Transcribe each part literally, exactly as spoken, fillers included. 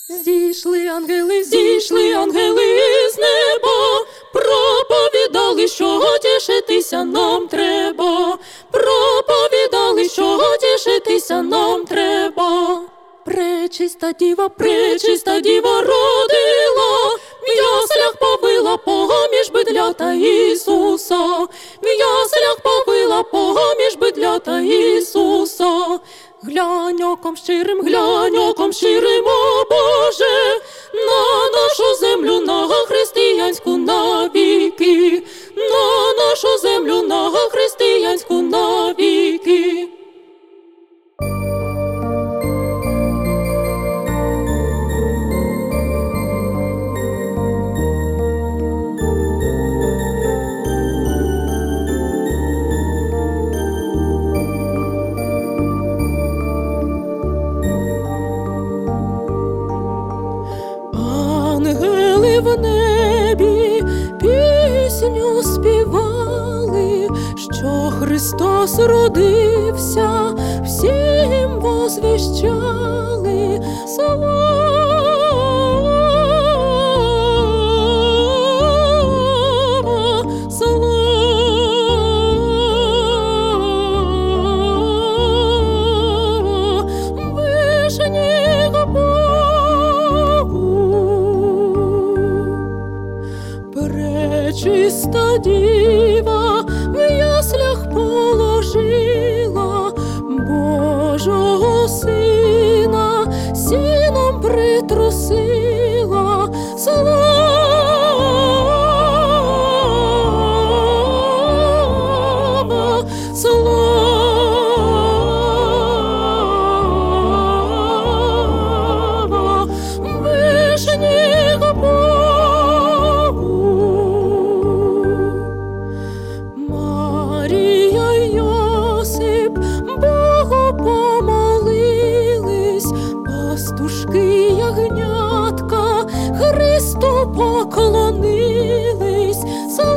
Зійшли ангели, зійшли ангели з неба, проповідали, що тішитися нам треба, проповідали, що тішитися нам треба. Пречиста діва, пречиста діва родила, в яслях повила поміж бидлята Ісуса, в яслях повила поміж бидлята Ісуса. Глянь оком щирим, глянь оком щирим, о Боже, на нашу землю, на християнську навіки, на нашу землю, на християнську навіки. Ангели в небі пісню співали, що Христос родився, всім возвіщали. Слава, слава вишнього Пречиста діва в яслях положила Божого сина, сіном притрусила. Слава, слава вишнього Марія й Йосип Богу помолились, пастушки ягнятка Христу поклонились.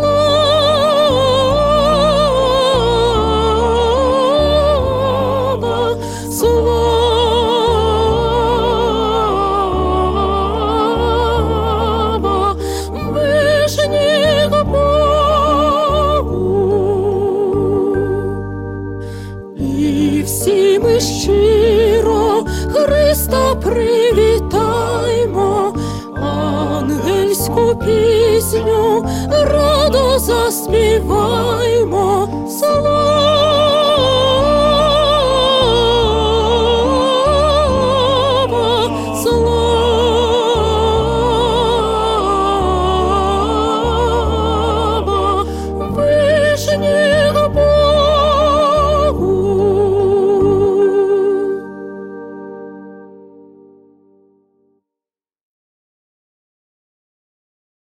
Слава, слава вишнього І всі ми щиро Христа привітаймо, ангельську пісню радо заспіваймо.